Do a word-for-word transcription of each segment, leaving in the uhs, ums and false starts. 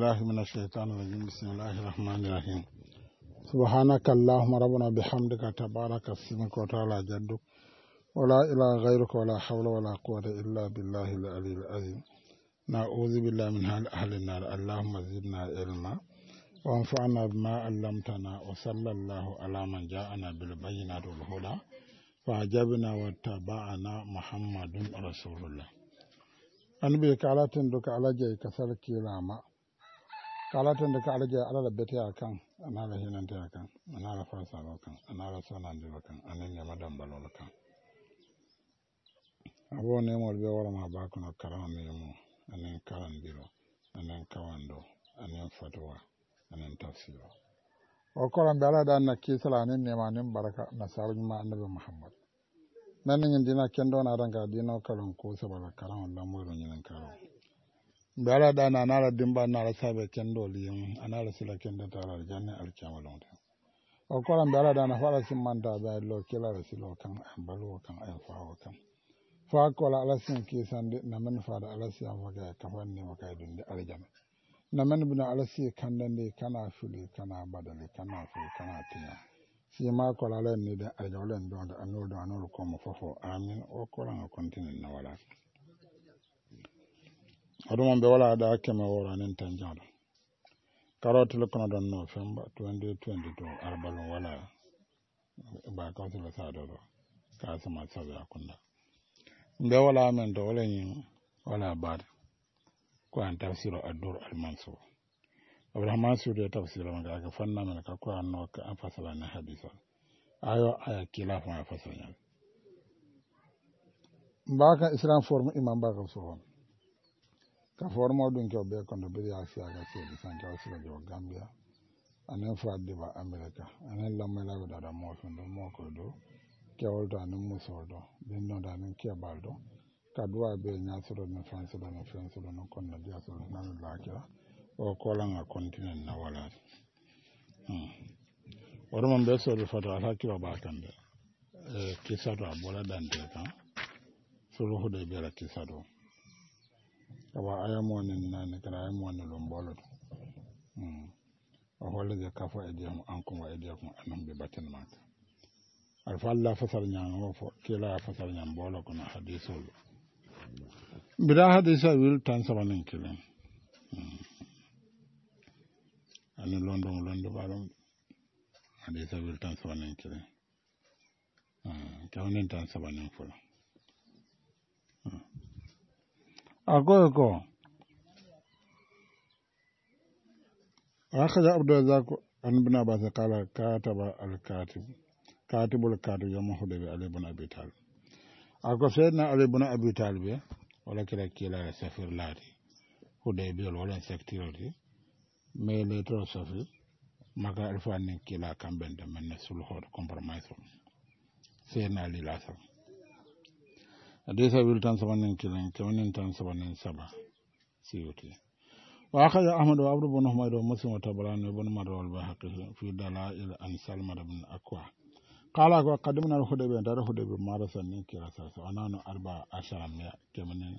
بالله من الشيطان الرجيم بسم الله الرحمن الرحيم سبحانك اللهم ربنا بحمدك تبارك اسمك وتعالى جدك ولا إله غيرك ولا حول ولا قوة إلا بالله العلي العظيم نعوذ بالله من أهل النار اللهم زدنا علما وانفعنا بما علمتنا وصلى الله على من جاءنا بالبينات والهدى فأجبنا واتبعنا محمد رسول الله annabi kalatin duka alaje kasar kilama kalatin duka alaje alala bete akan anala hinante akan anala fasa akan anala sanande akan anene madam balol kan abo ne mo be wala ma ba kono karam ne mo anen karandiro anen kawando anen fatwa anen tafsiro o kolam be ala dan na kisala anen ne ma nen baraka na sarjuma annabi muhammad nan ngin dina kendo na ranga dina kalon ko sabala karam Allah mo ro nyen karo bala da na na dimba na la sabe kendo liyin anala sila kendo tara janne alkiyama lonta o kolam bala da na fara simanta ba lo kila rasilo kan balu kan ay faawo kan fa ko la ala sin ki sande na men faada ala si awaga kafanni wa kay dunde aljana na men bina ala si kandande kana fili kana badale kana fili kana tinya si ma ko la len ni de aljawlen don da anul do anul ko mo fofo amin o ko la continue na wala aduma be wala da kema wora nen tanjado karoti le kono don november twenty twenty-two arbalon wala ba ka to la sado ka sama sabe akunda mbe wala men do wala yin wala bad ko an tafsiro ad-dur al-mansur abraham sura tafsiro nga ga fanna men ka ko anno ka fasala na hadisa ayo aya kila fa fasala mbaka islam form imam baka so ka formo dun ko be ko do bi ya fi aga se di san taw sila jo gambia anen fa de ba america anen lamela da da mo so do mo ko do kewol to anen muso do den no da anen ke baldo ka duwa be nya so do na france do na france do no kon na dia so na la kira o ko la nga continent na wala hmm woro mon be so do fa do ala kira ba kan de e kisa do abola dande kan so lo hodo be la kisa do kawa ayamo ne nane kana ayamo ne lombolo mm o holle de kafa e diam anko wa e diam anam be batten maka alfa Allah fasal nyang o fo kila fasal nyang bolo kono hadisul bida hadisa wil tan sabanen kilen mm ani london londo balon hadisa wil tan sabanen kilen mm kawnen tan sabanen fulo agogo أخذ عبد الرزاق عن ابن عباس قال كاتب الكاتب كاتب الكاتب يوم حديبية علي بن أبي طالب أكو سيدنا علي بن أبي طالب ولا كلا كلا سفير لاتي حديبية ولا سكتيرتي ميليتو سفير مكا الفان كلا كان بند من سلوه كومبرومايز سيدنا علي لاسر حديث ويلتان سبعين كلا كمان تان سبعين سبعة سيوتي وأخذ أحمد وعبد بن حميد ومسلم وتبراني وابن مروه والبيهقي في دلائل عن سلمة بن أكوع قال قدمنا الحديبية دار الحديبية مارسا نيكي رسالة ونحن أربع عشر مئة كمن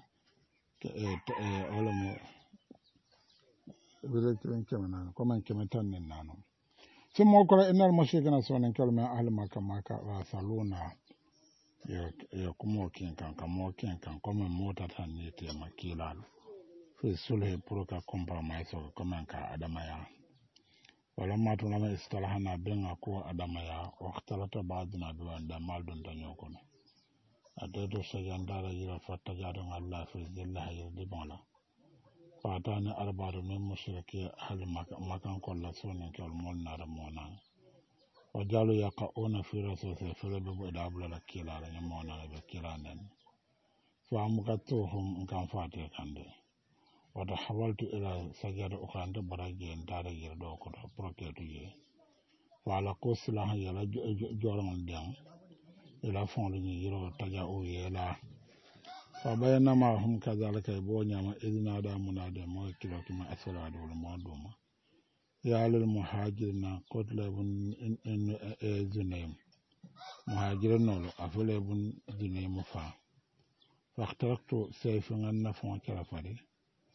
أولم بذكرين كمن كمن كمن تنين نانو ثم قال إن المشركين سوى كلمة أهل مكة مكة رسالونا يكمو كين كان كمو كين كان كمن موتا تنيتي مكيلال في سلح بروكا كومبرومايز كمان كأدمايا ولما تنام استلحنا بين أكو أدمايا واختلط بعضنا بوان دمال دون تنيوكونا أدتو سجندار يرى فتجارن الله في الزلة يردبالا فاتاني أربعة من مشركي أهل مكان كل سوني كالمول نارمونا وجالوا يقعون في رسول فلببو إدابلا لكيلا يمونا بكيلا نن فأمكتوهم كان فاتي كاندي وتحولت إلى سجادة أخرى عند براجي دار يردو كنت بروكيتو يي وعلى قوس لها يلا جورم الدم إلى فون لي يرو تجاو يلا فبينما هم كذلك يبوني ما إذن هذا منادى موكل كما أسر هذا الموضوع يا للمهاجرين قتل ابن إن زنيم مهاجرين نولو أفل ابن زنيم فا فاخترقت سيف النفون كرفالي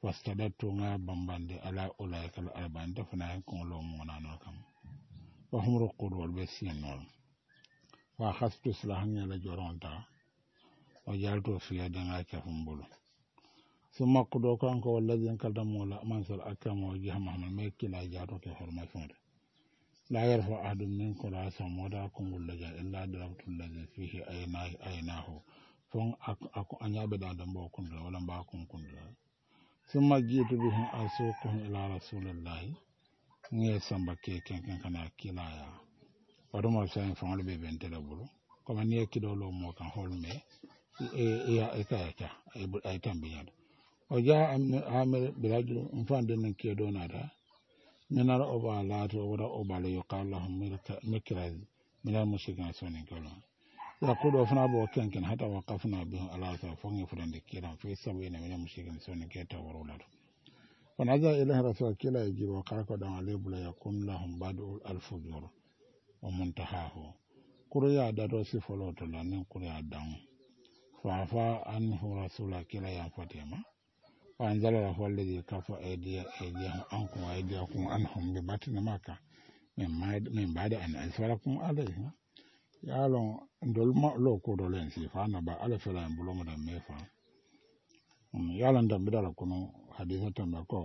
wastadattu nga bambande ala ulaika al arba'in fana ko lo mo nano kam wa hum ruqud wal basinol wa khastu slahan ya la joronta o jalto fiya danga ka fumbulu summa qudo kan ko walladin kadamola mansal akama wa jiha muhammad me kila jato ke formation la yarfa ahadun minkum ra'sa moda kun wallaja illa darabtu alladhi fihi aynahu aynahu fon ak anyabe da dambo kun wala ba kun kun summa jitu bihim asuqhum ila rasulillahi nge samba ke ken ken kana kila ya waduma sayin fon be bentela bulu comme ni kido lo mo kan holme e ya e ka ka ay tambiya o ja amir bilaju mfande nan kedo nada minara oba lato wada oba le yoqalahum mikraz minal mushrikin sonin kala يقول وفنا بو كان حتى وقفنا به على فون فرند كيران في سبيل من المشركين سون كيتا ورولار فنظر إليه رسول كلا يجي وقاك ودعا عليه بلا يكون لهم بدء الفجور ومنتهاه كريا دادو سفلو تلانين كريا دام فعفا عنه رسول كلا ينفتيما وأنزل له الذي كفى أيديهم عنكم وأيديكم عنهم ببطن مكة من بعد أن أسفلكم عليهم yalon ndolma lo ko do len si fa na ba ala fela en bulo modan mefa um yalan dam bidala kono hadisa tamba ko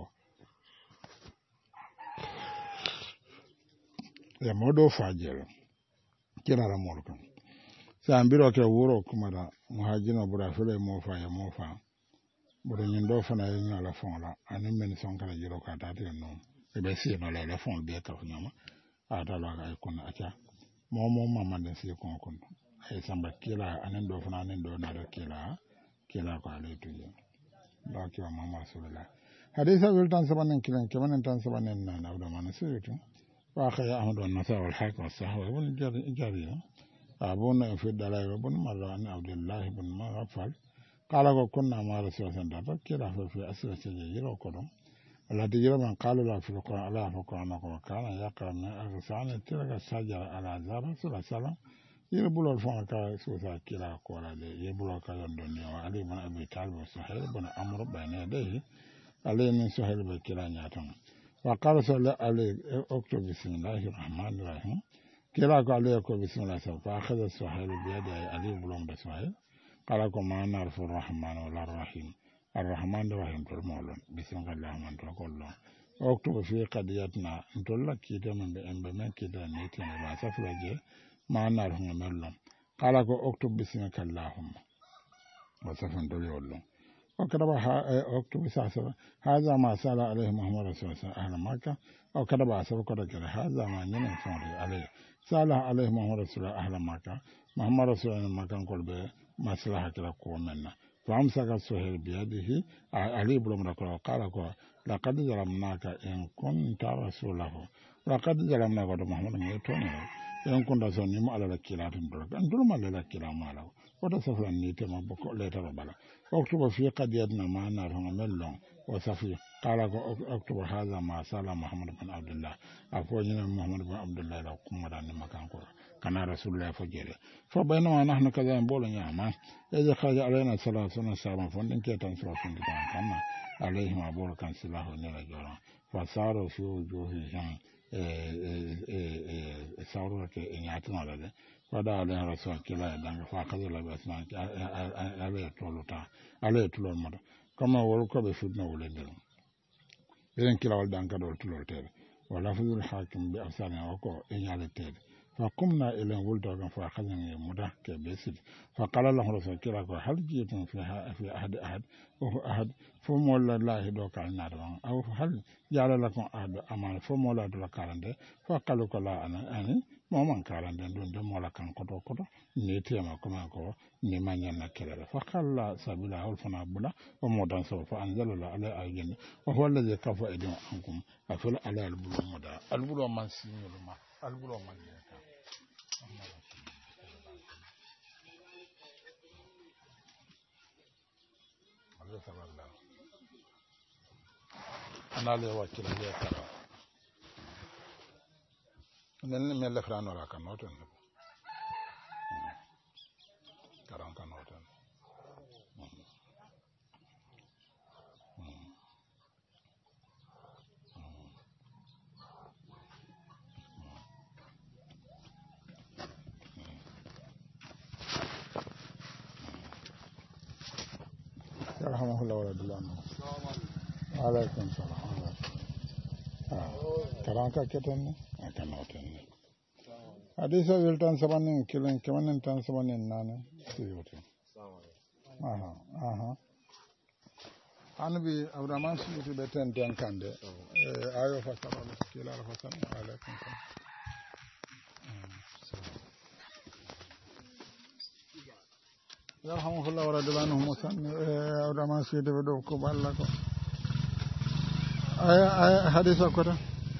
ya modo fajel kira ra molko sa ambiro ke wuro kuma da muhajina bura fele mo fa ya mo fa bura nyindo fana yin ala fonla anin men son kala jiro ka ta te no e be si no la fon be ka nyama ata la ga kono acha momo mama den si kon kon ay samba kila anen do fana anen do na do kila kila ko ale tuyo do ki wa mama rasulullah hadisa wil tan sabanen kilan kilan tan sabanen na na do man sirtu wa khaya ahmad wa nasa wal hakim wa sahwa ibn jari jari abuna fi dalay ibn marwan abdullah ibn maghfal qala ko kunna ma rasulullah ta kila fa fi asra sajira ko do الذي يرى من قال له في القرآن الله في القرآن وكان يقرأ من الرسالة تلك الشجرة على زار رسول الله صلى الله عليه وسلم يربو الفون كا سوسا كلا كولا دي يربو كا يندوني وعلي بن أبي طالب وسهيل بن عمرو بين يديه علي من سهيل بكلا نياتهم وقال صلى الله عليه اكتب بسم الله الرحمن الرحيم كلا قال عليه بسم الله فأخذ سهيل بيده علي بن سهيل قال ما نعرف الرحمن ولا الرحيم الرحمن الرحيم ترمولون بسم الله الرحمن الرحيم اكتب في قضيتنا نتولا كيدا من بأنبما كيدا نيتنا لا سفلجي ما نعرف ملهم قال اكتب بسمك اللهم وسفن تليولون وكتب اكتب ساسر هذا ما سأل عليه محمد رسول الله أهل مكة أو كتب أسر كتب هذا ما نمن فعله عليه سأل عليه محمد رسول الله أهل مكة محمد رسول الله مكة قل به مصلحة كلا قومنا فأمسك سهيل بيده علي بن مركب قال لقد ظلمناك إن كنت رسوله لقد ظلمناك محمد ميتوني إن كنت رسولي ما على الكلام تدرك أن دول ما على الكلام ماله وتصفر النيت ما بقول لا تربلا اكتب في قضيتنا ما نرهم ملون وصفي قال اكتب هذا ما سال محمد بن عبد الله أفوجنا محمد بن عبد الله لو كم داني مكان كورا كان رسول الله فجر فبينما نحن كذا نقول يا ما إذا خرج علينا صلاة سنة سبعة فندق كيتان صلاة سنة كنا عليهم أبور كان سلاح ونلا جرا فصاروا في وجوههم صاروا كإنياتنا لده فدا عليه رسول كلا دان فأخذ له بسنا عليه تولوتا عليه تولون مر كما ولك بفدنا ولدهم إذن كلا ولدان كدول تولوتير ولا فضل الحاكم بأفسانه وكو إنيالتير فقمنا إلى ولدهم فأخذنا مده كبسد فقال له رسول كلا هل جئتم فيها في أحد أحد وهو أحد فمولا الله دوك النار أو هل جعل لكم أحد أمان فمولا دوك النار فقالوا كلا أنا أنا مومن كاران دون دون مولا كان كتو كتو نيتي ما كما كو نيمانيا نكرر فقال سبيلا أول فنا بولا ومودان سوف أنزل الله على أيين وهو الذي كفى أيديهم عنكم أفل على البلو مودا البلو من سينير ما البلو من يكا أنا لي وكيل لي كرا نن مل فرانو لا كانوتن كران كانوتن yarhamuhullah wala dulano alaikum salam ah karanka keten akana oten hadisa wil tan sabanin kilen kemanen tan sabanin nane siyote aha aha anbi abdurrahman suyuti be ten ten kande eh ayo fa sabana kila fa sabana alaikum salam yarhamuhullah wa radiyallahu musanni abdurrahman suyuti be do ko balla ko ay ay hadisa ko ta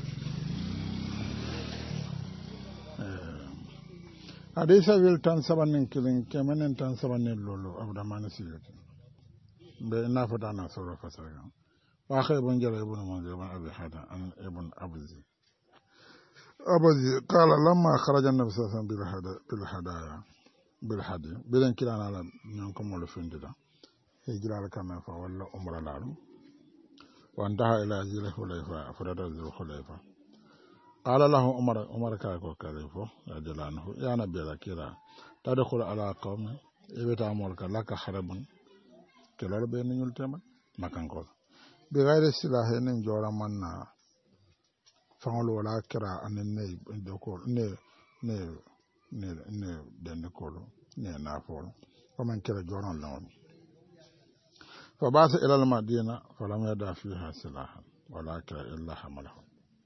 hadisa wil tan sabanin kilin kemanen tan sabanin lolo abdurrahman suyuti be na fata na sura fasara wa khaybun jara ibn munzir ibn abi hada an ibn abzi abzi qala lamma kharaja an-nabi sallallahu alaihi wasallam bil hada bil hadaya bil hadi bilen kilana la non ko mo lo findida hijra la kana fa wala umra la wa ndaha ila zil hulayfa farada zil hulayfa qala lahu umar umar ka ko kalifo radiyallahu ya nabi la kira tadkhul ala qawmi ibita amulka laka harabun kelol be nyul tema makankol be gaire sila henen jora manna fangol wala kira anen ne dokol ne ne ne ne den kolo ne na fol ko man kira joron lawon fa basa ila al madina fa lam yada fiha silahan wala kira illa hamalahu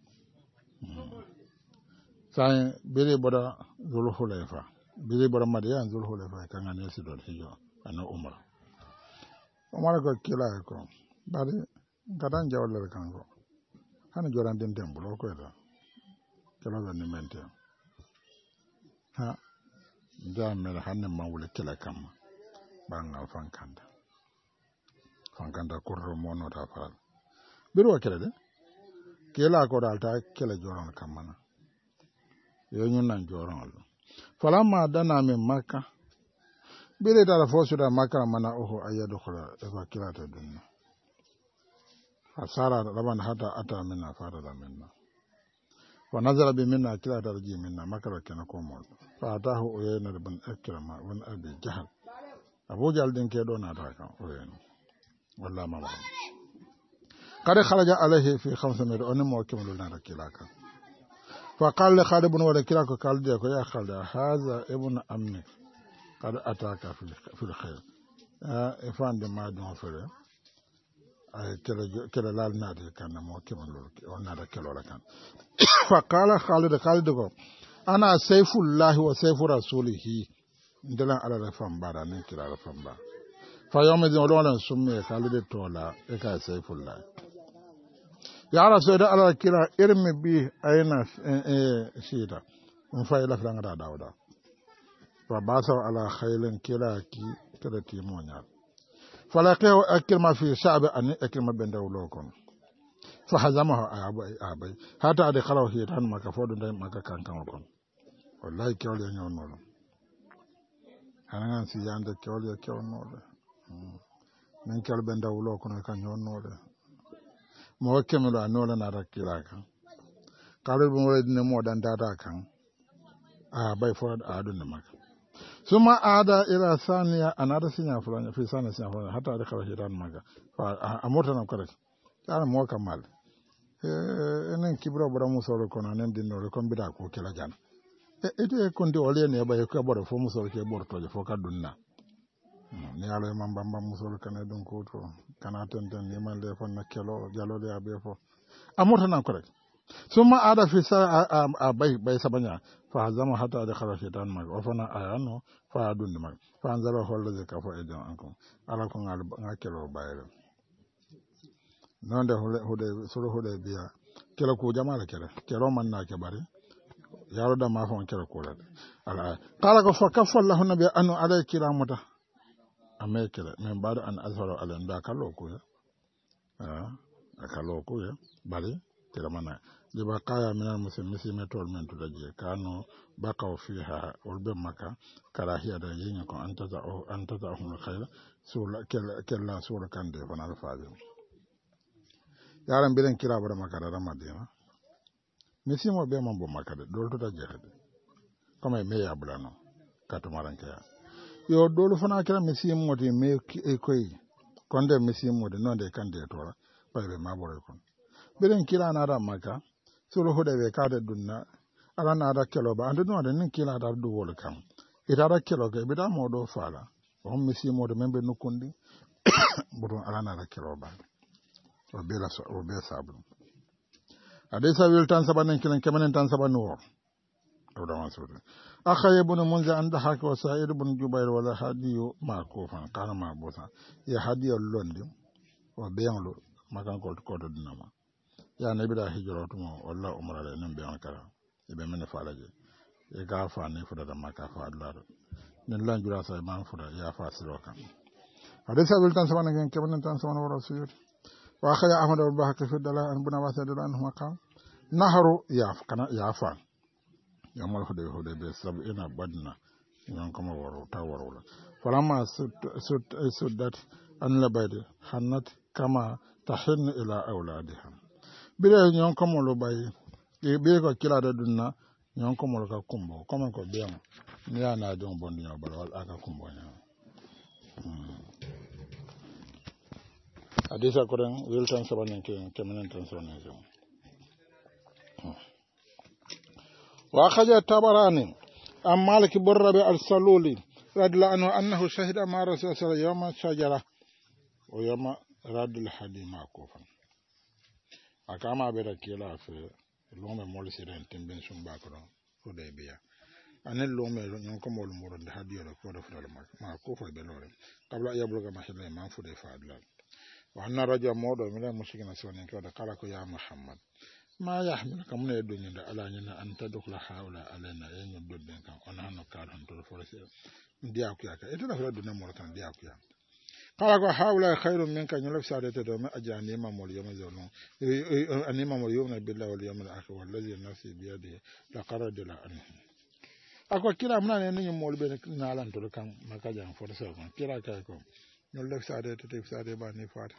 sai bere boda zul hulayfa bere boda madiyan zul hulayfa kan ne sidol hijo ana umra umar ko kila ko bari gadan jawle kan ko hana joran den tembulo ko da kala ben ni mente ha jamel hanne mawle kila kam banga fankanda fankanda kurro mono ta fal biro kala de kila ko dalta kila joran kam mana yo nyun nan joran falamma dana min makka bire da fosu da makka mana oho ayadu khura eba kila ta dunna asara raban hata ata minna fara da minna wa nazara bi minna kila ta ji minna makka kana ko mo fa atahu uyayna bin akrama wan abi jahal abu jahal din ke do na ta kan uyayna wallahi ma ba kada kharaja alaihi fi khamsami'a onim mo kimul na kila kan fa qala khalid ibn wala kila ko kalde ko ya khalid hadha ibn ammi قد أتاك في الخير إفان دم دون فره كلا كلا لال نادي كان موكب لولك ونادى كلا لكان فقال خالد خالد قال أنا سيف الله وسيف رسوله ندلا على رفهم بارا نكلا رفهم بارا فيوم ذي ولولا سمي خالد تولا إكا سيف الله يا رسول الله على كلا إرمي به أين شيدا مفايلة فلان داودا فباسوا على خيل كلاكي كرتي مونيال فلاقيه أكلمة في شعب أن أكلمة بين دولوكم فحزمه أبي أبي حتى أدخله هي تان ما كفود دايم ما كان كانكم والله كيول ينون نور أنا نسي عند كيول يكيول نور من كيول بين دولوكم كان ينون نور موكمل أنولا نارا كلاكا قالوا بمولد نمو دان دادا كان أبي فود أدون نمك ثم عاد إلى ثانية أنا رسينا فلان في ثانية فلان حتى أدخل هيران ماجا فأمورنا كذا أنا مو كمال إنن كبر برا مسؤول كنا نندين نور كم بيدا كو كلا جان إتى كنت أولي نيابا يكبر فو مسؤول كبر توجه فو كدونا نيالو يمام بام بام مسؤول كنا دون كوتو كنا تنتن يمان لفون نكيلو جالو لي أبي فو أمورنا كذا ثم عاد في سا أبي بي سبنيا فهزمه حتى دخل الشيطان معه وفنا أيانه فأدون معه فأنزله هو الذي كفى أيديهم عنكم أراكم على كيلو باير نande hude suru hude biya kila ku jama'a kila kila man na ke bari yaro da ma fon kila kula ala qala ko fakaffa lahu nabi anu alay kiramata ame kila men bada an azhara ala nda kallo ko ya ah kallo ko ya bari kila mana liba qaya min al muslimin simetol men to daje kanu baqaw fiha ulbe maka karahiya da yin ko antaza antaza hum khair sura kila kila sura kande fana alfaji yaran bilen kira bara makara da madina misimo be mambo makade dol to daje hade comme me ya bulano katu maranke ya yo dol fana kira misimo moti me e koy konde misimude nonde kande tora baybe mabore kon biren kila na da maka solo hoda be kade dunna ala na da kelo ba ande no nin kila da du wol kam ita da kelo ke bida modo fala on misimude membe nukundi budon ala na da kelo ba o bela so o be sabu adesa wil tan sabanen kilen kemanen tan sabanu wo o da wasude akhaye bun munza anda haka wa sa'id bun jubair wala hadiyo ma ko fan kana ma bosa ya hadiyo londi o beyanlo makan ko ko do dinama ya nabi da hijratu mo walla umra le nem beyan kara e be men faalaje e ga fa ne fuda da maka fa Allah nin lan jura sa man fuda ya fa siro kan hadisa wil tan sabana ngen keben tan sabana wara suyut wa khaya ahmad al bahaki fi dala an buna wasa dala an maqam naharu ya kana ya fa ya mal hude hude be sab ina badna ngan kama waro ta waro la falama sut sut sudat an labade hanat kama tahin ila auladiha bire nyon kama lo bayi e be ko kila da dunna nyon kama lo ka kumbo kama ko biam ni ana don bondi nyo bal wal aka kumbo nya adisa ko den wiltan sabanen ke kemenen tan sonen jom wa khaja tabarani am malik burrabi al-saluli radiyallahu anhu annahu shahida ma rasul sallallahu alaihi wasallam yawma shajara wa yawma radul hadima kofan akama be da kila fe lome mol siren timben sum bakro ko de biya anel lome nyon ko mol muro de hadiyo ko do fudal ma ma ko fo be lore qabla yabluga mahalla ma fu de fadla wa anna rajul modo mi la mushkina sonen ko da kala ko ya muhammad ma yahmiluka mun e dunyinde ala nyina anta dukhla hawla alana yenyo dodden kan on hanno kal hon to forse ndiya ku yaka e to da fa dunna mo tan ndiya ku ya kala ko hawla khairun minka nyolof sadete do ma ajani ma mol yoma zono ani ma mol yoma billahi wal yawmil akhir wallazi nafsi bi yadi la qaradila an ako kila mna ne ni mol be na lan to kan makaja forse ko kila kay ko nyolof sadete te sadete ba ni fata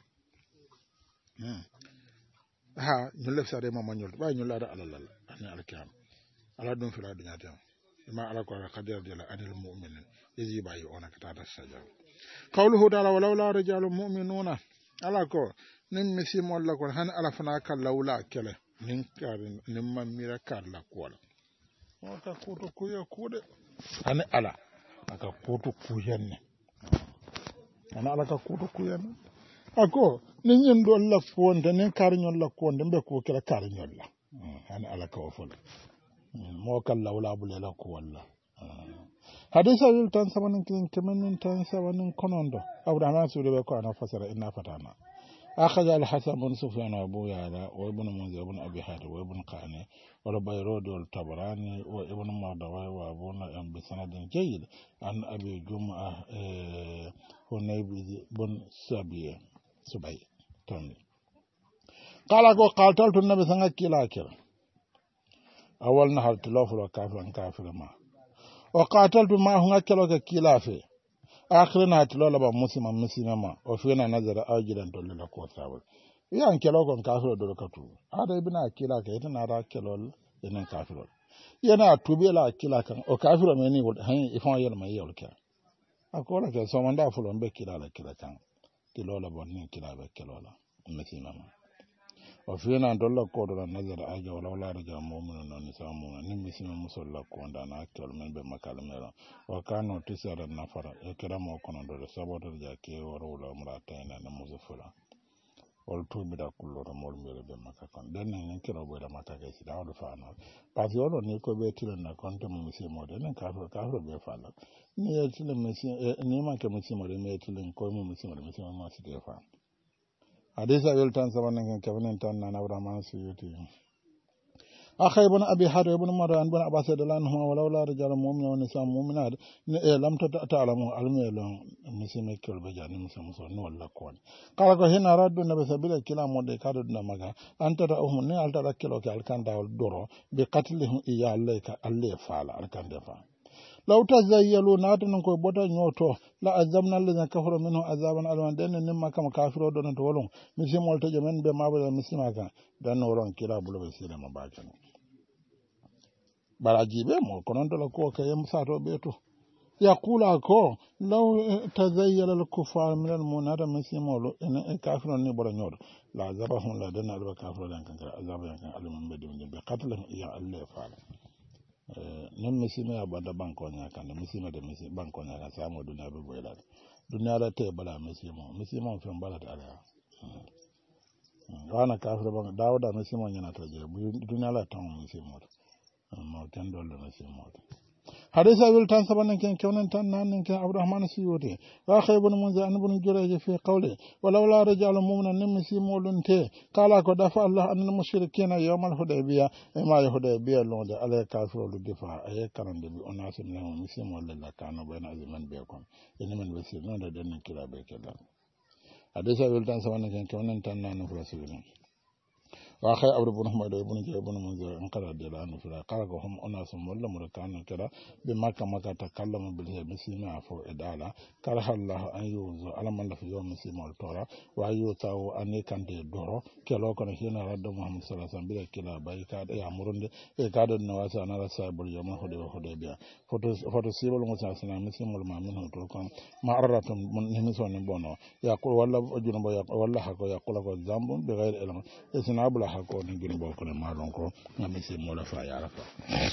hmm ha ñulle sare ma ma ñol bay ñulla da alal ani alkiyam ala dum fila dunya tam ma ala ko qadir de la anil mu'minin yaji bayi ona kata da saja qawluhu ta'ala walaw la rijalul mu'minuna ala ko nim misim wala ko han ala fana kal lawla kele nin karin nim man mira kar la ko o ka ko to ko ya ko de ani ala aka ko to ko yanne ana ala ka ko to ko yanne ako ni ñen do la fonde ne kar ñol la konde be ko kala kar ñol la han ala ka ofol mo kal lawla bu lela ko walla hadisa wil tan sabanin kin kemen tan sabanin konondo abdana su de ko ana fasara inna fatana akhadha al hasan bin sufyan abu yala wa ibn munzir ibn abi hatim wa ibn qani wa bayrud wal tabarani wa ibn madawi wa abu na'im bi sanadin jayyid an abi jum'ah hunayb bin sabiya subay ton qala ko qataltu nabi sanga kila kila awal na har tilafu wa kafiran kafir ma wa qataltu ma hunga kila ka kila fe akhirina tilala ba muslima muslima ma o fina nazara ajidan to la ko sawal yan kila ko kafir do ka tu ada ibna kila ka ita na ra kila yana kafir yana tubela kila kan o kafir me ni han ifon yel ma yel ka akola ke so manda fulon be kila la kila kan tilola bonni kila be kilola mesina ma o fina dolla ko do nazar aja wala wala raja mu'minu non samu ni mesina musalla ko ndana kilo men be makalmera wa kanu tisara nafara e kiramo kono do saboto ja ke woro wala murata na muzufura ol to mi da kullo to mol mere be makakon den ne kiro bo da makaka si da do faano parce que ni ko be tilen na konte mo mesina mo den ka ka ro be faala ni e tilen mesina ni ma ke mesina mo me tilen ko mo mesina mo mesina mo si de fa hadisa wel tan sabanan kan kafnen tan na abraham suyuti akhay ibn abi hatim ibn marwan ibn abbas radhiyallahu wala wala rijal mu'minin wa nisa mu'minat ne lam ta'lamu almelon musime kol be jani musam so no wala ko kala ko hina raddu nabi sabila kila mode kadu na maga anta da um ne alta da kilo kal kan dawol doro be qatlihum iya alayka alle fala al kan defa law tazayyalu natun ko bota nyoto la azabna alladhina kafaru minhu azaban alwan den nim makam kafiro don to wolon misimol to jemen be mabada mislima kan dan wolon kila bulo be sila mabakan baraji be mo konon to ko kay musato be to يقول أكو لو تزيل الكفار من المنادى مسيمولو إن كافر نبر نور لا عذابهم لا دنا لبا كافر لان كان عذاب كان علم بدون بقتلهم يا الله فعل nem misime ya banda banko nya kan misime de misi banko nya kan samo dunya be boyla dunya la te bala misimo misimo fe bala ta ala wana kafir ban dawda misimo nya na taje dunya la tan misimo ma tan dole misimo حديث أبي التان سبحانه كان كونن تان نان كان عبد الرحمن السيوطي وآخر بن منذر أن بن جريج في قوله ولولا رجال مؤمن نمسي مولن تي قال قد دفع الله أن المشركين يوم الحديبية ما الحديبية لون على كافر الدفاع أي كلام دبي أناس من مسلم ولا كانوا بين أزمان بيكون إن من بسيط نون دين كلا بيكلا حديث أبي التان سبحانه كان كونن تان نان فلسفين وأخي أبو بن حميد بن جابر بن منذر انقرأ دلانه فلا قالهم أناس ولا مركان كذا بمكة مكة تكلم بالمسلمين عفو إدالة كره الله أن يوزو على من في يوم مسلم التوراة وأيوتاو أن يكن دورو كلو كان هنا رد محمد صلى الله عليه وسلم بلا كلا بايكاد يأمرون إكاد النواس أنا رسائل اليوم هدي وهدي بيا فتصيب المسلمين مسلم المؤمن هتوكم معرة من نمسون بونو يقول ولا جنوب ولا حكوا يقول لك ذنب بغير علم إسنابلا hako ni gini boko ne malon ko ngami se mola fa ya rafa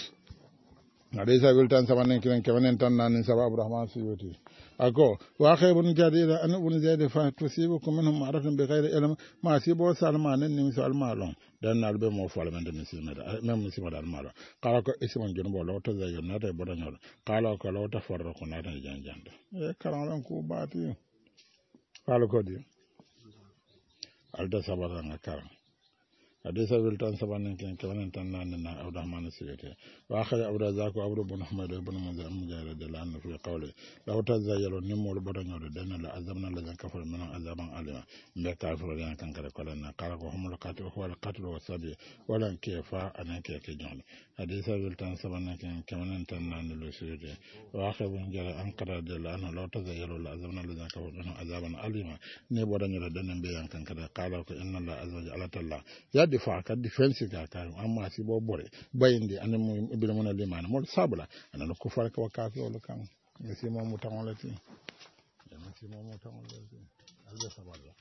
hadisa wiltan sabanen kiran kabanen tan nan sabab rahman suyuti ako wa khaybun jadida an ibn zaid fa tusibukum minhum ma'rafun bighayri ilm ma sibo salman ni misal malon dan nalbe mo fala men de misilme da même misilme da malon qala ko isman jon bo lawta zayon na de bodanol qala ko lawta farraqu na de janjanda e kalan ko baati qala ko di alda sabara ngakara حديث أبي التان سبحانه كان كمان تناننا عبد الرحمن السيوطي وآخر عبد الرزاق وعبد بن حميد بن منذر مجاهد لأنه في قوله لو تزايلوا نمو البرن يردن لعذابنا الذين كفروا منهم عذابا أليما بكافر لأن كان كرقلنا قال وهم القتل هو القتل والسبي ولن كيفا أنا كيف جعل حديث أبي التان سبحانه كان كمان تناننا السيوطي وآخر بن جرى أنقر لأنه لو تزايلوا لعذابنا الذين كفروا منهم عذابا أليما نبو البرن يردن بيان كان كذا قال إن الله عز وجل الله difa ka defense ka ka amma si bo bore bayindi anan mu ibnu mona limana mo sabula anan ko far ka wakati wala kan si mo mu tangolati ya si mo mu tangolati albe sabala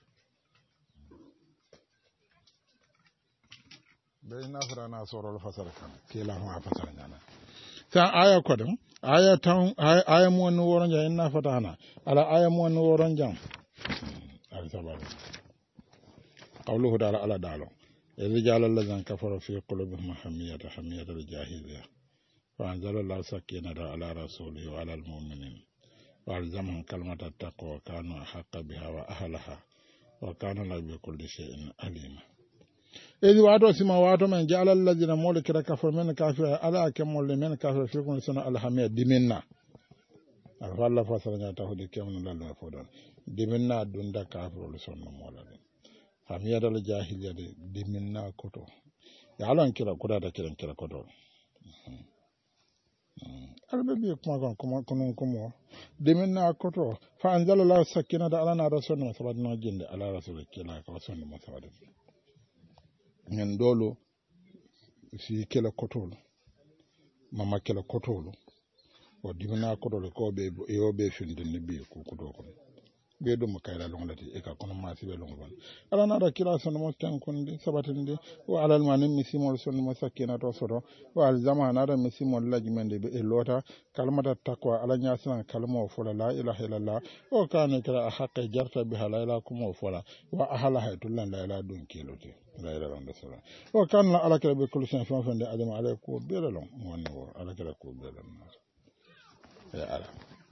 bayna farana soro fasara kan kila ma fasara nyana sa aya kodum aya tan aya mo no woron ja inna fatana ala aya mo no woron jam al sabala qawluhu dala ala dalo إذ جعل الذين كفروا في قلوبهم حمية حمية الجاهلية فأنزل الله سكينة على رسوله وعلى المؤمنين وألزمهم كلمة التقوى وكانوا أحق بها وأهلها وكان الله بكل شيء عليما إذ وعدوا سما وعدوا من جعل الذين مولك كفروا من كافر على كمول من كافر في كل سنة الحمية دمنا فالله فصلنا تهدي كمن الله فدان دمنا دون كافر لسنة مولا hamiyar da jahiliya da dimin na koto ya alon kira kuda da kiran kira koto albabi kuma kan kuma kunun kuma dimin na koto fa anzala la sakina da alana rasul na sabad no jinde ala rasul kila ka rasul na sabad ngen dolo fi kila koto mama kila koto o dimin na koto ko be yo be findin bi ko koto ko be dum kayra longati e ka kono ma sibe longon ala na da kila son mo tan kundi sabatinde wa alal manin misimol son mo sakina to soro wa al zamana da misimol lajmende be e lota kalmata takwa ala nyasana kalmo fola la ilaha illallah o kana kira haqqi jarta biha la ilaha kuma fola wa ahala haytullan la ilaha dun kelote la ilaha illa sala o kana ala kira be kulsan fon fon de adama ala ko be lon wonni wo ala kira ko be lon ya ala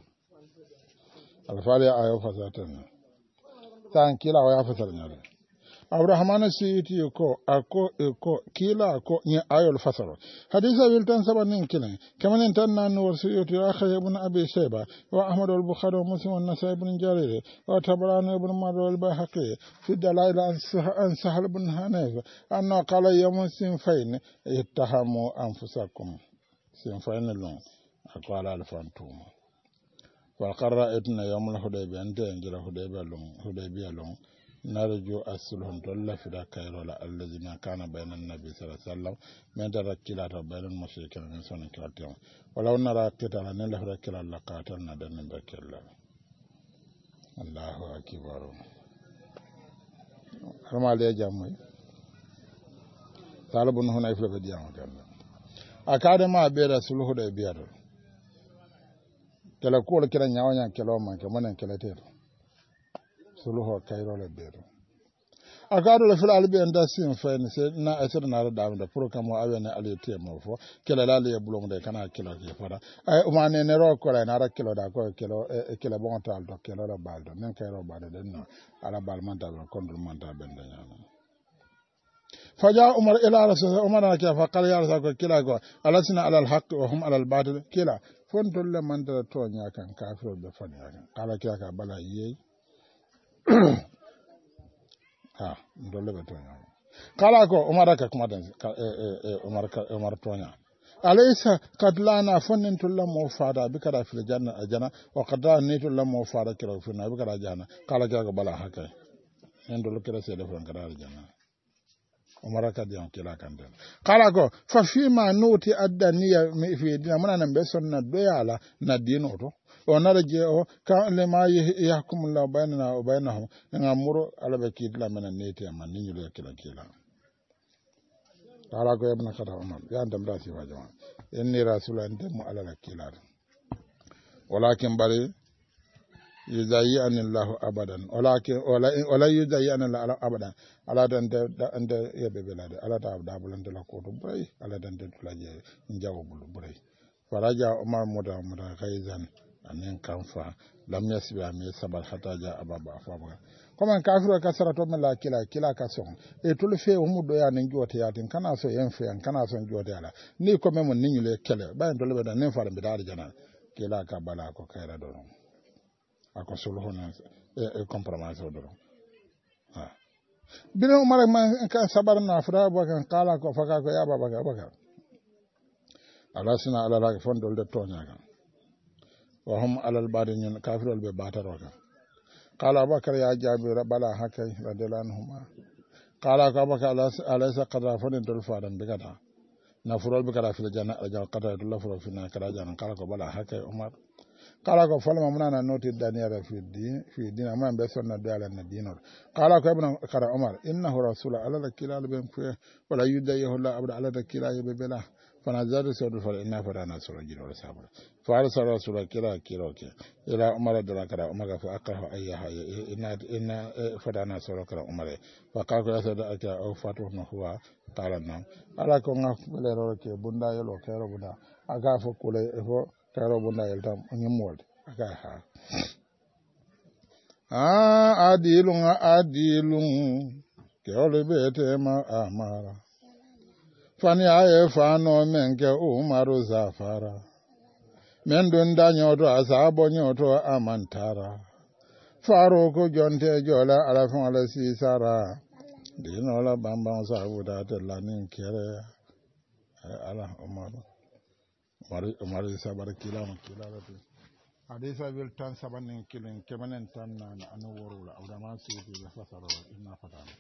alfali ayo fasatan tan kila wa fasal nyale abrahman siyiti ko ako ko kila ko ni ayo fasal hadisa bil tan sabanin kilan kaman tan nan war siyiti akhay ibn abi shayba wa ahmad al bukhari wa muslim wa nasai ibn jarir wa tabarani ibn madr al bahaqi fi dalail an an sahal ibn hanif anna qala yawm sinfain ittahamu anfusakum sinfain lon aqala al fantum وقرأتنا يوم الحديبية أنت أنجل الحديبية لون حديبية لون narju asulhum dolla fida kayrola allazina kana bayna nabi sallallahu alaihi wasallam men tara kilata baynal mushrikin min sonin kilatem walaw nara qitala ne la fida kilal la qatal na dan be kella Allahu akbar harma le jamoy talabun hona ifla be diamo tan akade ma be rasuluhu da biyado kala ko le kala nyawanya kala man ke manen kala te suluhu kayrola bedo akado le fila albe anda sin fen se na asir na da da program wa awene ali te mo fo kala la le bulong de kana kilo ke fara ay uma ne ne ro ko la na ra kilo da ko kilo e kilo bon tal do kilo la baldo nen kayro baldo den no ala bal man ta ko ndul man ta ben da nyama faja umar ila rasul umar na ke fa qala ya rasul ko kila go alasna ala al haqq wa hum ala al batil kila fon tolle man da to nya kan kafiro be fani kan kala kiya ka bala yi ha ndolle be tonya kala ko umar ka kuma dan umar ka umar tonya alaysa qad lana fannin tulla mo fada bi kada fil janna ajana wa qad ni tulla mo fada kira fi na bi kada janna kala ga bala haka ndolo kira se da fon kada janna umar ka diyan kila kan dan kala ko fa fi ma nuti addaniya mi fi dina muna nan be sonna doyala na dino to o nara je o ka le ma yahkum la bainana wa bainahum ngamuro ala be kidla mena nete man ni nyule kila kila ala ko ibn khata umar ya ndam da si wajama inni rasulan dem ala la kila walakin bari yuzayi anillahu abadan walakin wala wala yuzayi anillahu abadan ala dan da anda yebe belade ala ta abda bulande la ko to bray ala dan de tulaje njawo bulu bray faraja umar muda muda kaizan anen kanfa lam yasbi am sabar hatta ja ababa afaba comme kafiro ka sarato mala kila kila ka son e tul fe o mudo ya nen jote ya tin kana so yen fe an kana so jote ala ni ko memo ni nyule kele ba en dolbe da nen fara be dar jana kila ka bala ko kayra do ako solo na e compromise do ha bino umar man ka sabar na fura ba kan kala ko faka ko ya baba ka baka ala sina ala la fon dolde tonya kan wa hum alal badin kafirul be bataroka qala abakar ya jabir bala hakai radiyallahu anhuma qala ka abakar alaysa qadra fadin dul fadan bigata na furul bigata fil janna ajal qadra dul furul fina kada jan qala ko bala hakai umar qala ko falma munana noti daniyara fi din fi din amma be sonna dala na dinor qala ko ibn qara umar innahu rasul ala kilal ben ku wala yudayihu la abda ala kilal be bela فنزل سود فإن فرنا سرجين ولا سامر فارس رسول كلا كلا كلا إلى عمر دلا كلا عمر فأقره أيها إن إن فرنا سود كلا عمر فقال كلا سود أكا أو فاتوه نهوا قال نعم على كون بليرو كي بندا يلو كيرو بندا أكا فكولي فو كيرو بندا يلتام نيمول أكا ها آه أديلون أديلون كيولي بيتي ما أمارا fani aye fano menke umaru zafara mendun da nyoto asabo nyoto amantara faruku jonte jola alafon ala sisara dino la bambang sabu da tella nin kere ala umaru umaru umaru sabar kila kila lati hadisa bil tan sabanin kilin kemanen tan na anu worula awdama sidi la fasaro inna fatana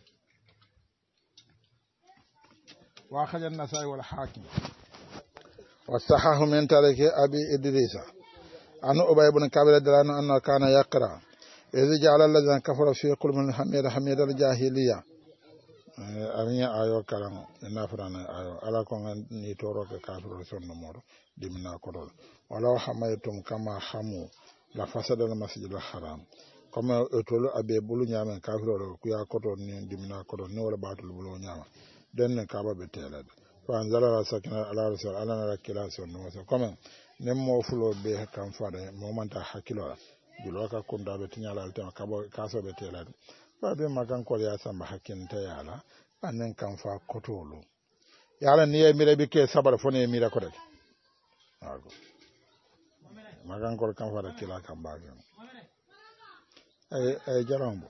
واخذ النسائي والحاكم والصحاح من تاريخ أبي إدريس عن أبي بن كعب رضي الله عنه أنه كان يقرأ إذ جعل الذين كفروا في قلوبهم الحميد حميد الجاهلية أمي آيو كلام نافرنا آيو على كون نيتورو كافر سن مور دمنا كرول ولو حميتم كما حموا لفسد المسجد الحرام كما أتولو أبي بلو نيامن كافر كيا كرول دمنا كرول نور باتل بلو نيامن den kaba betela fa anzala sakina ala rasul ala na kila son no so comme nem mo fulo be kan fade mo manta hakilo julo ka kunda be tinyala alta kabo kaso betela fa be magan ko ya samba hakin ta yala anen kan fa kotolo yala ni e mire bi ke sabar fone e mire ko de ago magan ko kan fa da kila kan ba ay ay jarambo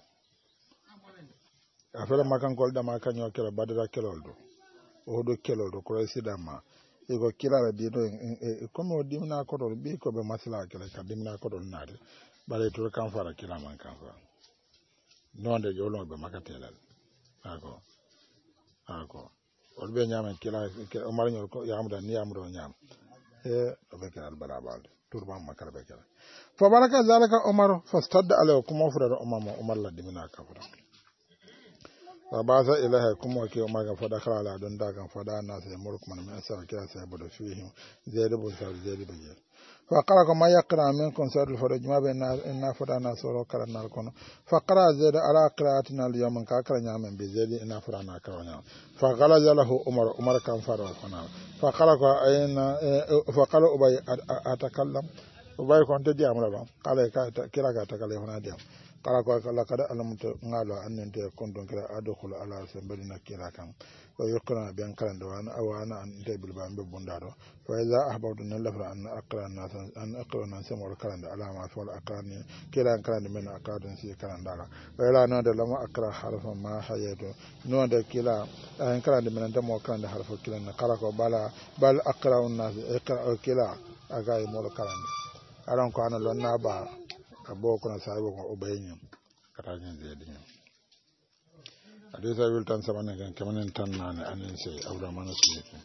afere makankol dama kanyo kelo badara kelol do o do kelol do ko sidama e go kilala di do e comme o dimna ko do bi ko be masla kele ka dimna ko do naade bare to kan fara kila man kan fa non de jolo be makatelal ako ako on be nyama kila o mari nyol ko yamuda ni yamudo nyam e o be kala balabal turba makala be kala fa baraka zalika umar fastadda alayhi kuma fura umar umar la dimina kafura fa baza ilaha kuma ke umar ga fada kala la don da kan fada na sai mulk man mai sa kira sai bodo fihi zai rubu sai zai rubu فقرأ كما يقرأ منكم سورة الفرج ما بين إن فرنا سورة كرنا الكون فقرأ زيد على قراءتنا اليوم كأكرا نعم بزيد إن فرنا كرنا فغلظ له عمر عمر كان فروا فنا فقرأ أين فقال أبي أتكلم أبي كنت دي أمر قال كلا كتكلم هنا دي قال قال لقد علمت قالوا أن أنت كنتم كلا أدخل على سبيلنا كلا كان ويقرأ بأن كلام دوان أو أنا أن تبل بأن ببندارو فإذا أحببت أن لفر أن أقرأ الناس أن أقرأ الناس مول كلام على ما فعل أقرأني كلا كلام من أقرأ سي كلام دارا وإلا نود لما أقرأ حرف ما حياته نود كلا أن كلام من أنت مول كلام حرف كلا نقرأ بلا بل أقرأ الناس أقرأ كلا أقرأ مول كلام أرام كأنا لنا با أبوه كنا سايبه أبيني كراجين زيدين hadisa wil tan samane kan kamanen tan nane anen sey awda mana sey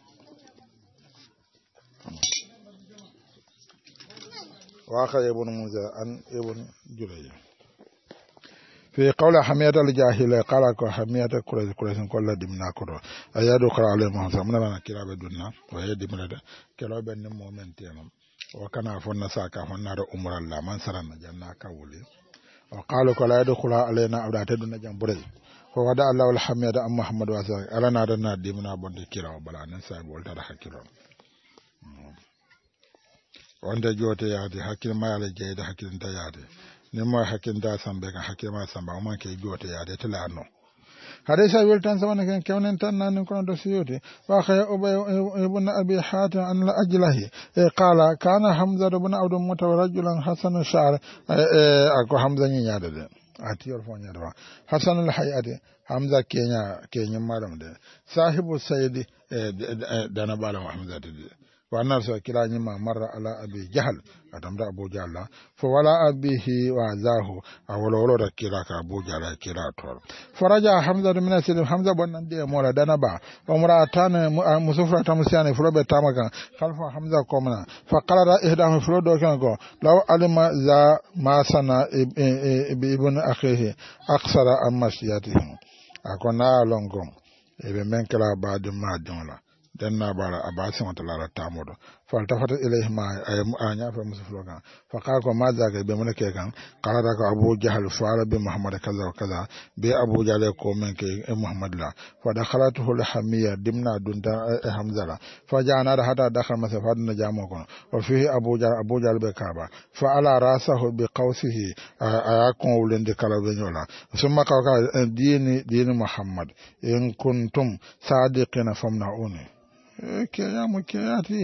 wa kha ibn muza an ibn julay fi qawla hamiyat al jahila qala ko hamiyat quraish quraish ko la dimna ko do ayadu qara ale mo samna bana kirabe dunna wa yedi mulada kelo ben moment yamam wa kana fonna saka fonna do umra la man saran janna kawuli wa qala ko la yadkhula alaina awda taduna jamburay فوضع الله الحمد أم محمد واسع على نادنا ديمنا بند كيرا وبلا نسأل بولتا حكيرا وانت جوتي يادي حكير ما يالي جيد حكير انت يادي نما حكير دا سنبك حكير ما سنبك وما كي جوتي يادي تلعنو حديث ويلتان سوانا كان كون انتان نان كون دسيوتي واخي ابن ابي حاتم ان اجله قال كان حمزه بن عبد المطلب رجلا حسن الشعر اكو حمزه ني يادده atiyar fonya da Hassan al-Hayati Hamza Kenya Kenya malam da sahibu sayyidi da na bala Hamza da wa annar sa kila ni ma marra ala abi jahl adam da abu jahl fa wala abihi wa zahu awolo wolo da kila ka abu jahl kila tor faraja Hamza min aslim Hamza bonnan de mola da na ba umratan musafra ta musiyane fulobe tamaga khalfa Hamza komna fa qala ihdahu fulodo kan go law alima za ma sana ibn akhihi aksara amashiyatihi akona longom ebe menkala ba de ma donla den na bara abasi wata lara tamodo faltafata ilayhi ma anya fa musaflogan fa qala ko ma zaga be mun ke kan qala ka abu jahal fara bi muhammad kaza wa kaza bi abu jahal ko men ke muhammad la fa dakhalatuhu alhamiyya dimna dunta hamzala fa jana da hada dakhal masafad na jamo ko wa fihi abu jahal abu jahal be kaba fa ala rasahu bi qawsihi ayakun ulinde kala be nyola summa ka dini dini muhammad in kuntum sadiqina famnauni ke ya mu ke ya ti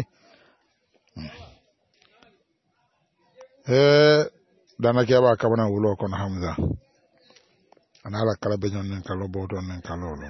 eh dana ke ba ka bana wulo kon hamza ana la kala be nyon kala bo don nen kala lo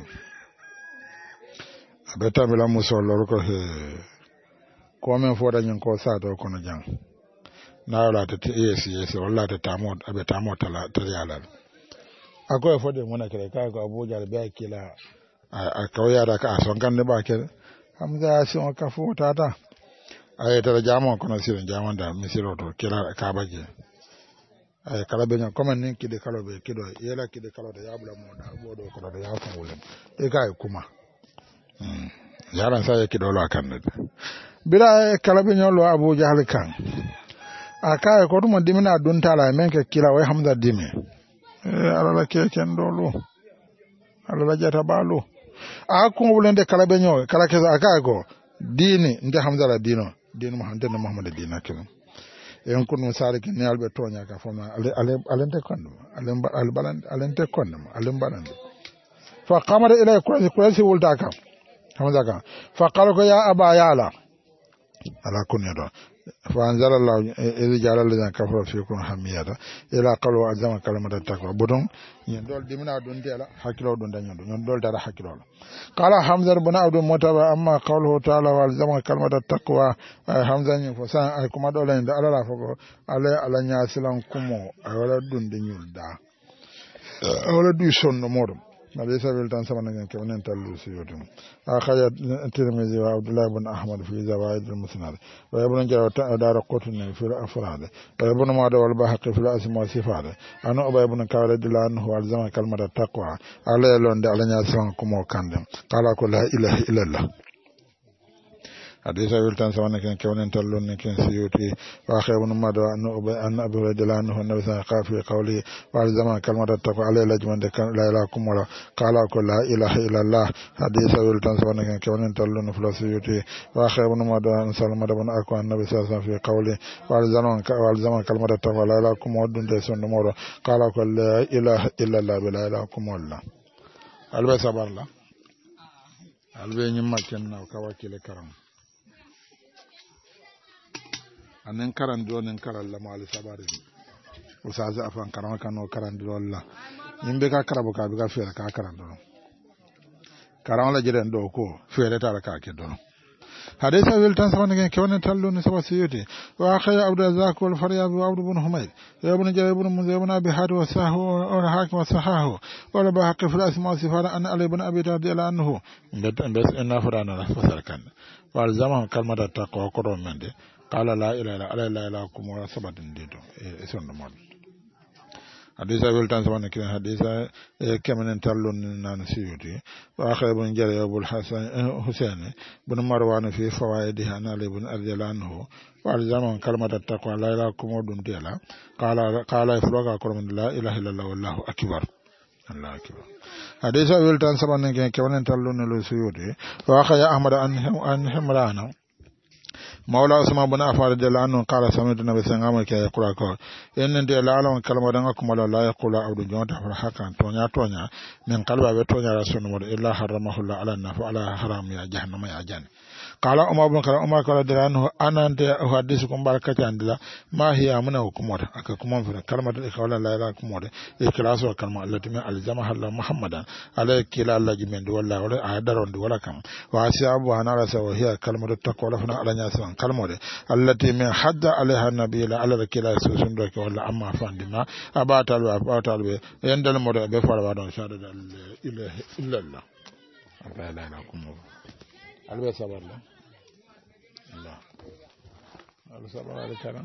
abeta bela muso lo ko he ko men fo da nyen ko sa do kono jang na la ta yes yes walla ta tamo abeta mo tala tala akoy fo de mona kere ka ko abuja be kila a kawya da ka son kan ne ba ke hamza ya shi ka fo tata ay tara jamo kono sirin jamon da misiro to kila ka baje ay kala be nyon comme nin kide kala be kido yela kide kala da yabula mo da bodo ko da ya fa wulen e kai kuma mm yaran sai kido lo kan ne bira kala be nyon lo abuja hal kan aka ko dum dimina dun tala men ke kila way hamza dimi alala keken dolo alala jata balo a ko wulende kala be nyo kala ke aka ko dini nde hamza la dino dini muhammad no muhammad dina ken en kunu sare ken albe tonya ka fona ale alente konno alem albalan alente konno alem balande fa qamara ila quraysh quraysh wulta ka hamza ka fa qala ko ya aba yala ala kunni do فأنزل الله إذ جعل الذين كفروا فيكم حمية إلى قالوا أعظم كلمة التقوى بدون يندول دمنا دون ديلا حكيلو دون دنيو يندول دار حكيلو قال حمزة بن عبد المطلب أما قوله تعالى وأعظم كلمة التقوى حمزة يفسان كما دولا عند الله فوق على على نياسلان كمو ولا دون دنيو دا wala du sonno modum عليه سبيل تنسبنا كمان تلو سيوتهم أخذ الترمذي وعبد الله بن أحمد في زوائد المسند وابن جرير دار قطن في الأفراد وابن ماجه والبيهقي في الأسماء والصفات أنا أبي بن كعب رضي الله عنه والزم كلمة التقوى على لون على نياسان كمو كاندم قال كل لا إله إلا الله حديث أبي التنسبنا كان كمان تلو نكين سيوتي وأخذ ابن ماجه أن أبي رضي الله عنه النبي صلى الله عليه وسلم في قوله والزم كلمة التقوى على لجمن لا إله كمولا قال كل لا إله إلا الله حديث أبي التنسبنا كان كمان تلو نفلا سيوتي وأخذ ابن ماجه أن سلمة بن أكوى النبي صلى الله عليه وسلم في قوله والزم كلمة التقوى لا إله كمولا دون تسون مورا قال كل لا إله إلا الله بلا إله كمولا ألبس أبار الله ألبس نمكن وكواكيل كرم anen karandiro nen karal la mali sabari o saza afan karama kanu karandiro la nimbe ka karabo ka biga fere ka karandiro karam la jeren do ko fere tara ka ke do hadisa wil tan sama ngen kewne tallu ni saba siyoti wa khaya abdul razak wal faryab wa abdul ibn humayd ya ibn jarir ibn muzayy ibn abi had wa sahu wa hakim wa sahahu wa ba haqi fil asma sifara an ali ibn abi radiyallahu anhu bet bes enna farana la fasarkan wal zaman kalmata taqwa ko do mende qala la ilaha illa la ilaha kum wa sabatin dito e sonno mod hadisa wel tan sama ne hadisa e kemanen tallon nan siyuti wa khaybun jari abul hasan husain ibn marwan fi fawaidi hanal ibn arjalanhu wa zaman kalmata taqwa la ilaha kum dum tela qala qala ifroga korman la ilaha illa wallahu akbar Allah akbar hadisa wel tan sama ne kemanen tallon lo siyuti wa khaya ahmad an an himrana مولى عثمان بن عفان رضي الله عنه قال سمعت النبي صلى الله عليه وسلم يقول ان دي لا علم كلمه دنكم لا يقول عبد جونت فحقا تونيا تونيا من قلب بتونيا رسول الله الا حرمه الله على النار على حرام يا جهنم يا جن قال عمر بن كرام عمر قال درانه انا انت احدثكم بركه عند الله ما هي من حكمه اككم في كلمه قال لا اله الا الله اخلاص وكلمه التي من الجمع الله محمدا عليه كلا الله جمن والله ولا ادرون ولا كم واسياب وانا رسول وهي كلمه التقوى لفنا على ناس كلمه التي من حد عليها النبي لا على كلا سوسن دوك ولا اما فاندما اباتل اباتل يندل مود بفر وادون شهاده لا اله الا الله لا اله الا الله albe sabar la Allah albe sabar al karam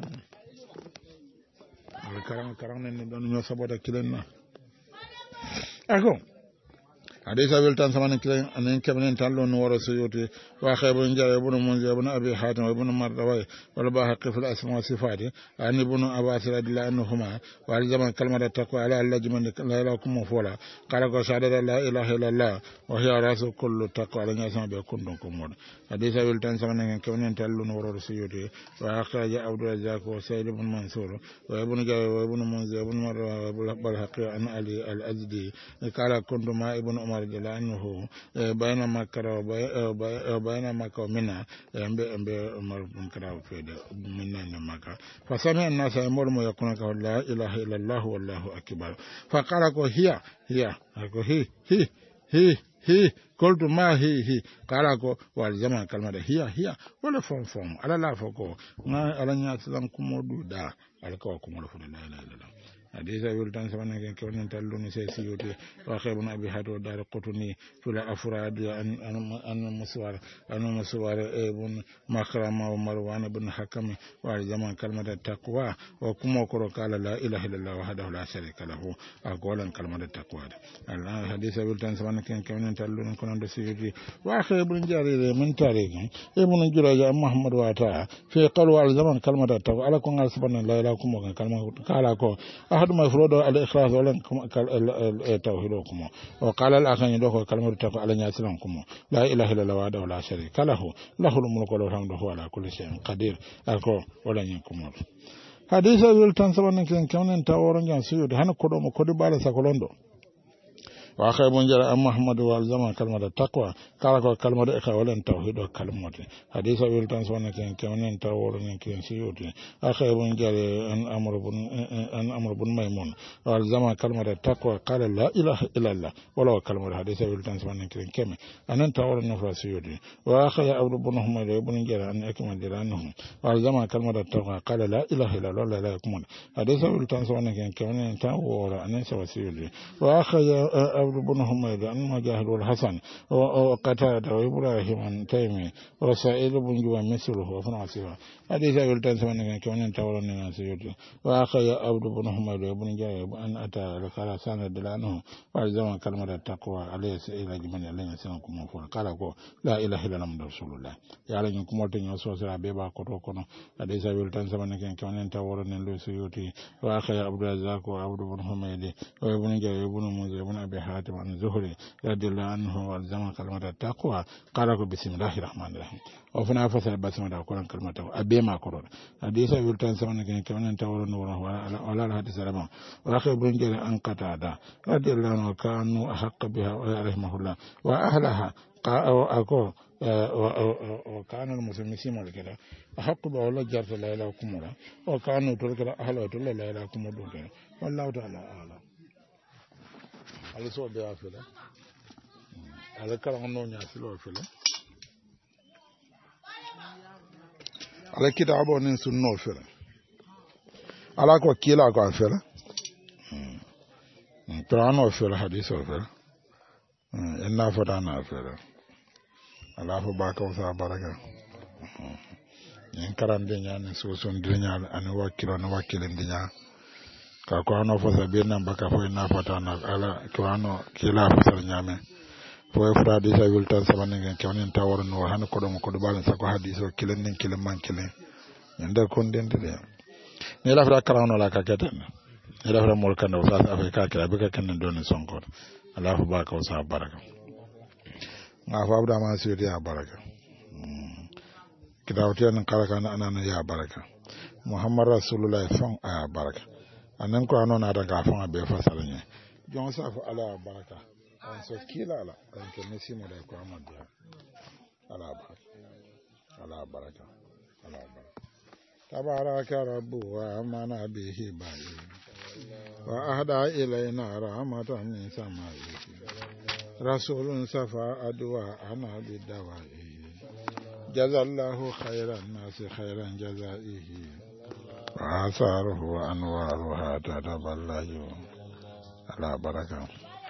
al karam karam ne don ñoo sabota kilen na ako hadisa wel tan sama ne kilen anen kemenen tan lo no wara suyoti wa khaybun jara ibn munzir ibn abi hatim ibn mardawai wal bahaqi fil asma wa sifati an ibn abbas radhiyallahu anhuma wa zaman kalmata taqwa ala allajman la ilaha kum fola qala ko shahada la ilaha illallah wa hiya rasul kullu taqwa ala nyasa be kundon ko mod hadisa wel tan sama ne kemenen tan lo no wara suyoti wa kharaja abdul razak wa sayyid ibn mansur wa ibn jarir wa ibn munzir ibn marwa wa bahaqi an ali al azdi qala kuntu ma ibn رضي عنه بين مكة وبين مكة ومنى أمبي عمر بن كراب في منى مكة فسمع الناس يقول ما يكون لا إله إلا الله والله أكبر فقال هي هي هي هي هي هي قلت ما هي هي قال والزمان كلمة هي هي ولا فهم فهم على لا فوقه ما على الناس لم كمودو دا على كوكم ولا فلا لا لا لا hadisa wil tan sabana ke kewnen tallu ni se siyoti wa khaybun abi hadu dar qutuni fila afrad an an muswar an muswar ibn makrama wa marwan ibn hakam wa zaman kalmat taqwa wa kuma koro kala la ilaha illallah wahdahu la sharika lahu agolan kalmat taqwa allah hadisa wil tan sabana ke kewnen tallu ni kono do siyoti wa khaybun jarire min tariqi ibn juraja muhammad wa ta fi qalu al zaman kalmat taqwa ala ko ngal sabana la ilaha kuma kalmat kala ko ما يفرض على الإخلاص ولا التوحيدكم وقال الآخر يدوه كلمة تقوى على نياسلامكم لا إله إلا الله وحده لا شريك له له الملك وله الحمد وهو على كل شيء قدير أكو ولا ينكم حديث التنسب أن كان كان تاورن جان سيود هن كودو مكودي بالا سكولوندو wa khaybun jara am muhammad wal zaman kalmata taqwa kala ko kalmata ikha wala tawhid wa kalmata hadisa wil tan sonna ken kenen taworo nen ken siyoti akhaybun jara an amr bun an amr bun maymun wal zaman kalmata taqwa qala la ilaha illa allah wala kalmata hadisa wil tan sonna ken keme anan taworo no fa siyoti wa khaya abdu bun muhammad ibn jara an akmal diranahu wal zaman kalmata taqwa qala la ilaha illa allah la yakmun hadisa wil tan sonna ken kenen taworo anan sa siyoti wa khaya abdu bun muhammad an mujahid wal hasan wa qatada wa ibrahim an taymi wa sa'id bun juwa misluhu wa fana siwa hadisa wil tan sonna ken kenen taworo nen siyoti wa khaya abdu bun muhammad ibn jara an ata al khala sana dilanahu wa zaman kalmata taqwa alayhi sa'ila jimani alayhi sanan kuma fa kala ko la ilaha illa allah rasulullah ya la nyum kuma tin so sira be ba ko to kono hadisa wil tan sonna ken kenen taworo nen lo siyoti wa khaya abdu razak wa abdu bun muhammad wa ibn jara ibn muzir ibn abi hatim an zuhri radiyallahu anhu wa zaman kalmata taqwa qala ko bismillahir rahmanir rahim o fana fasal basmala Qur'an kalmata abema ko hadisa wil tan sonna ken kenen taworo no wala hadisa rabon wa akhi ibn jara an qatada radiyallahu anhu kanu ahqqa biha wa rahimahullah wa ahlaha ako wa kanu muslimin malkala ahqqu bi wala jarta la ilaha kumura wa kanu tulkala ahla la ilaha kumudu wallahu ta'ala ala ala so be afela ala kala no nya silo afela ala kitabo nin sunno afela ala ko kila ko afela Qur'ano afela hadith afela inna fadana afela ala fo ba ko sa baraka en karande nya ne so son dinya an wakilo no wakilin dinya ka ko ano fo sabe nan baka fo na fata na ala ko ano kila fo nyame fo e fra disa wiltan sabane ngen kewnen tawor no han ko do ko do balan sa ko hadiso kilen nin kilen man kilen ndar kon den de ne la fra karano la ka keten ne la fra mol kan do sa afrika ka be ka ken don sonko ala fo ba ko sa baraka nga fa abda ma siyoti ya baraka kidawti an kala kana anana ya baraka muhammad rasulullah fon aya baraka anan ko anona daga fon abe fasara ne jon sa fa ala baraka an so kila ala an ke nesi mo da ko amadu ala baraka ala baraka ala baraka tabaraka rabbu wa amana bihi ba'i wa ahda ilayna rahmatan min sama'i rasulun safa adwa ana bidawai jazallahu khairan nasi khairan jazaihi wa asaruhu wa anwaruha tataballayu ala baraka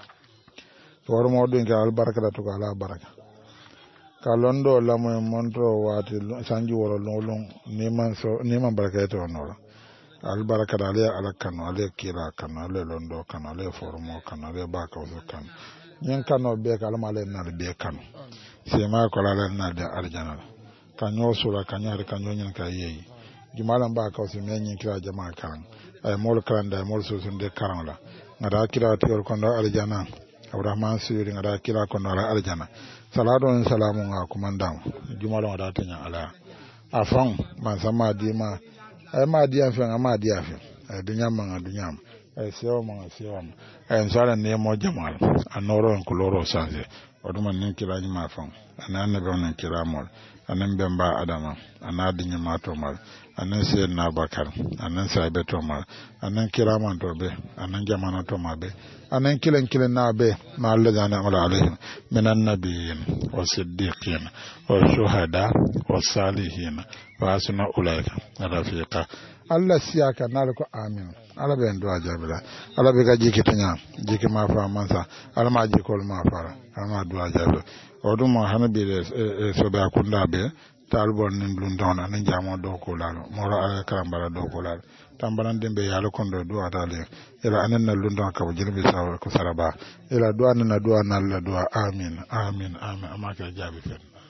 for modin ka al baraka to ala baraka kalondo lamo monto wati sanji woro lolong niman so niman baraka to no al baraka dale ala kanu ale kira kanu ale londo kanu ale formo kanu ale baka so kanu nyen kanu be kalama le na be kanu sema ko la na de arjana kanyo sura kanyar kanyo nyen ka yeyi jumala ba ka so men nyen kira jama kan ay mol kalanda mol so sun de karan la ngada kira tiol kondo arjana abrahman suri ngada kira kondo arjana salatu wa salamu ga kumandam jumala ngada tanya ala afan man sama di ma ay ma di afan ma di afan ay dunya man dunya ay sewa man sewa ay nsala ne mo jamal anoro en kuloro sanze oduma nin kira ni ma fan anan be onan kira mol anan be mba adama anadi ni ma to mal anan se na bakar anan sa be to mal anan kira man to be anan jamana to ma be anan kilen kilen na be ma alladana ala alaihim minan nabiyyin wasiddiqin washuhada wasalihin wa asna ulaika rafiqa Allah siyaka nalko amin ala be ndo ajabila ala be ga jikitanya jiki ma fa mansa ala ma jikol ma fara ala ma do ajabila oduma hanabi so be akunda be talbon nin dun dona nin jamo do ko lalo moro ala karambara do ko lalo tambaran dembe yalo kondo do atale ila anan na lundon ka jirbi sawa ko saraba ila do anan na do anan la do amin amin amin amaka jabi fen